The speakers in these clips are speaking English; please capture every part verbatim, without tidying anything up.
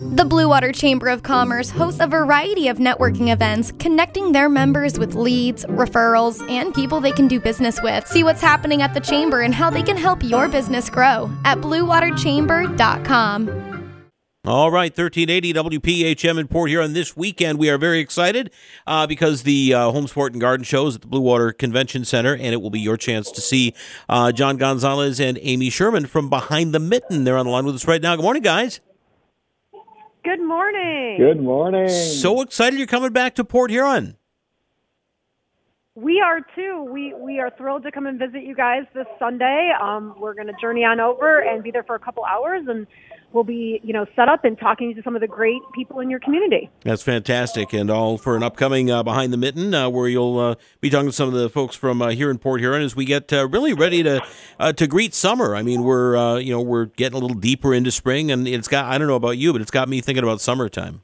The Blue Water Chamber of Commerce hosts a variety of networking events, connecting their members with leads, referrals, and people they can do business with. See what's happening at the Chamber and how they can help your business grow at blue water chamber dot com. All right, thirteen eighty W P H M in Port Huron this weekend. We are very excited uh, because the uh, Home Sport and Garden Show is at the Blue Water Convention Center, and it will be your chance to see uh, John Gonzalez and Amy Sherman from Behind the Mitten. They're on the line with us right now. Good morning, guys. Good morning. Good morning. So excited you're coming back to Port Huron. We are too. We we are thrilled to come and visit you guys this Sunday. Um, we're going to journey on over and be there for a couple hours, and we'll be, you know, set up and talking to some of the great people in your community. That's fantastic, and all for an upcoming uh, Behind the Mitten, uh, where you'll uh, be talking to some of the folks from uh, here in Port Huron as we get uh, really ready to uh, to greet summer. I mean, we're uh, you know we're getting a little deeper into spring, and it's got I don't know about you, but it's got me thinking about summertime.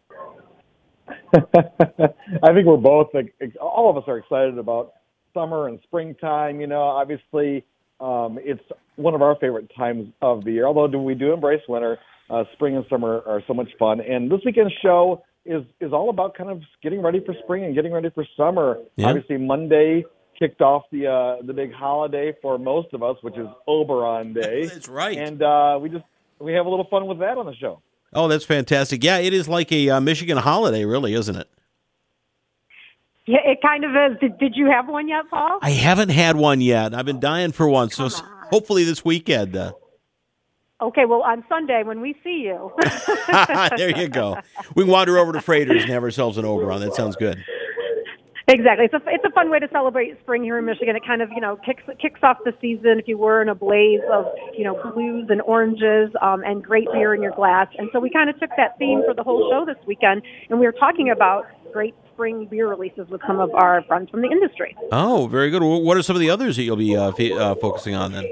I think we're both, all of us are excited about summer and springtime. You know, obviously, um, it's one of our favorite times of the year, although we do embrace winter. Uh, spring and summer are so much fun. And this weekend's show is, is all about kind of getting ready for spring and getting ready for summer. Yeah. Obviously, Monday kicked off the uh, the big holiday for most of us, which is Oberon Day. That's right. And uh, we just we have a little fun with that on the show. Oh, that's fantastic. Yeah, it is like a uh, Michigan holiday, really, isn't it? Yeah, it kind of is. Did, did you have one yet, Paul? I haven't had one yet. I've been dying for one, so hopefully this weekend. Uh... Okay, well, on Sunday when we see you. There you go. We can wander over to Freighters and have ourselves an Oberon. That sounds good. Exactly. It's a, it's a fun way to celebrate spring here in Michigan. It kind of, you know, kicks kicks off the season if you were in a blaze of, you know, blues and oranges um, and great beer in your glass. And so we kind of took that theme for the whole show this weekend, and we were talking about great spring beer releases with some of our friends from the industry. Oh, very good. What are some of the others that you'll be uh, f- uh, focusing on then?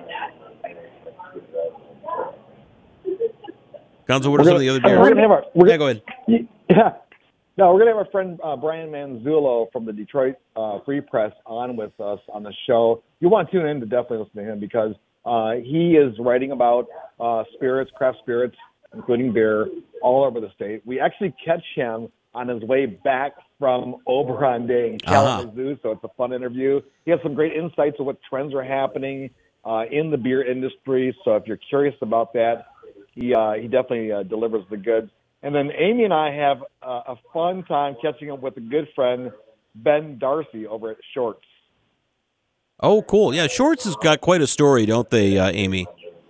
Gonzo, what are some of the other beers? We're gonna have our, we're yeah, go ahead. Yeah. No, we're going to have our friend uh, Brian Manzullo from the Detroit uh, Free Press on with us on the show. You want to tune in to definitely listen to him because uh, he is writing about uh, spirits, craft spirits, including beer, all over the state. We actually catch him on his way back from Oberon Day in Kalamazoo, uh-huh. So it's a fun interview. He has some great insights of what trends are happening uh, in the beer industry. So if you're curious about that, he, uh, he definitely uh, delivers the goods. And then Amy and I have uh, a fun time catching up with a good friend, Ben Darcy, over at Shorts. Oh, cool. Yeah, Shorts has got quite a story, don't they, uh, Amy?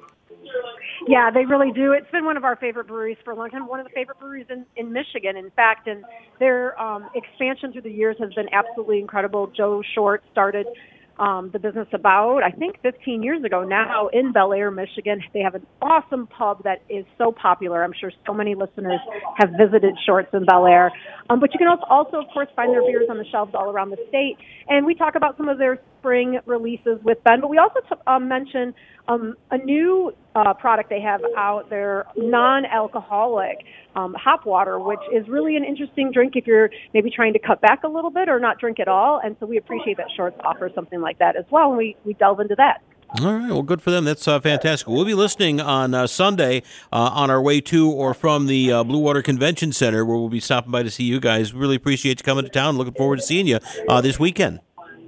Yeah, they really do. It's been one of our favorite breweries for a long time, one of the favorite breweries in, in Michigan, in fact. And their um, expansion through the years has been absolutely incredible. Joe Short started Um, the business about, I think, fifteen years ago now in Bel Air, Michigan. They have an awesome pub that is so popular. I'm sure so many listeners have visited Shorts in Bel Air. Um, but you can also, also, of course, find their beers on the shelves all around the state. And we talk about some of their spring releases with Ben. But we also t- um, mention um, a new uh, product they have out there, non-alcoholic um, hop water, which is really an interesting drink if you're maybe trying to cut back a little bit or not drink at all. And so we appreciate that Shorts offers something like that as well, and we, we delve into that. All right, well, good for them. That's uh, fantastic. We'll be listening on uh, Sunday uh, on our way to or from the uh, Blue Water Convention Center, where we'll be stopping by to see you guys. Really appreciate you coming to town. Looking forward to seeing you uh, this weekend.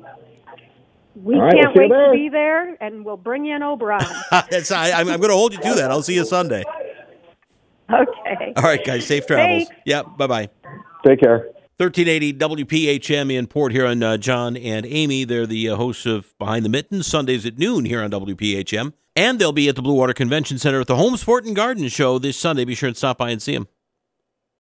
We right, can't we'll wait to be there, and we'll bring you an Oberon. That's, I, I'm, I'm going to hold you to that. I'll see you Sunday. Okay. All right, guys, safe travels. Thanks. Yeah, bye-bye. Take care. thirteen eighty W P H M in Port Huron. Uh, John and Amy, they're the uh, hosts of Behind the Mitten, Sundays at noon here on W P H M. And they'll be at the Blue Water Convention Center at the Home Sport and Garden Show this Sunday. Be sure and stop by and see them.